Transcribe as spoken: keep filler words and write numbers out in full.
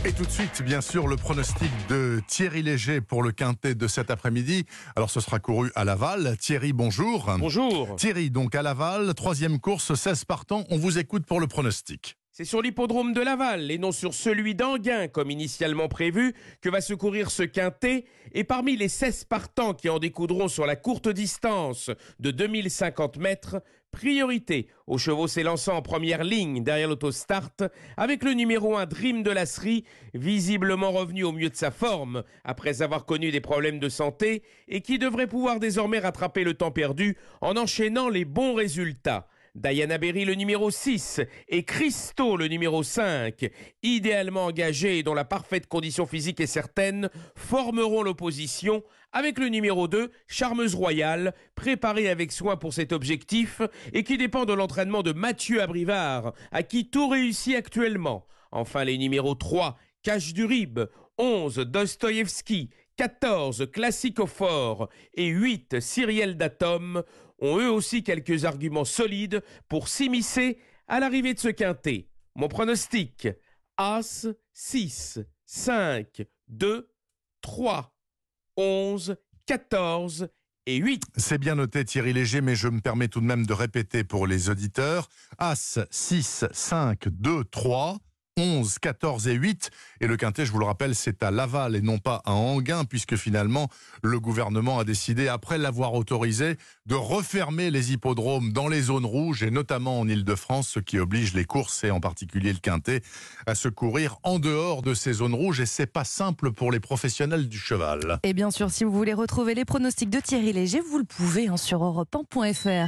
Et tout de suite, bien sûr, le pronostic de Thierry Léger pour le quintet de cet après-midi. Alors, ce sera couru à Laval. Thierry, bonjour. Bonjour. Thierry, donc à Laval, troisième course, seize partants. On vous écoute pour le pronostic. C'est sur l'hippodrome de Laval et non sur celui d'Enghien, comme initialement prévu, que va se courir ce quintet. Et parmi les seize partants qui en découdront sur la courte distance de deux mille cinquante mètres, priorité aux chevaux s'élançant en première ligne derrière l'autostart, avec le numéro un Dream de Lasserie, visiblement revenu au mieux de sa forme après avoir connu des problèmes de santé et qui devrait pouvoir désormais rattraper le temps perdu en enchaînant les bons résultats. Diana Berry, le numéro six, et Christo, le numéro cinq, idéalement engagés et dont la parfaite condition physique est certaine, formeront l'opposition avec le numéro deux, Charmeuse Royale, préparé avec soin pour cet objectif et qui dépend de l'entraînement de Mathieu Abrivard, à qui tout réussit actuellement. Enfin, les numéros trois, Cache du Rib, onze, Dostoïevski, quatorze, Classicophore et huit, Cyrielle d'Atom, ont eux aussi quelques arguments solides pour s'immiscer à l'arrivée de ce quintet. Mon pronostic, As, six, cinq, deux, trois, onze, quatorze et huit. C'est bien noté Thierry Léger, mais je me permets tout de même de répéter pour les auditeurs. As, six, cinq, deux, trois... onze, quatorze et huit. Et le quintet, je vous le rappelle, c'est à Laval et non pas à Enghien, puisque finalement, le gouvernement a décidé, après l'avoir autorisé, de refermer les hippodromes dans les zones rouges, et notamment en Île-de-France, ce qui oblige les courses, et en particulier le quintet, à se courir en dehors de ces zones rouges. Et c'est pas simple pour les professionnels du cheval. Et bien sûr, si vous voulez retrouver les pronostics de Thierry Léger, vous le pouvez hein, sur europe un point f r.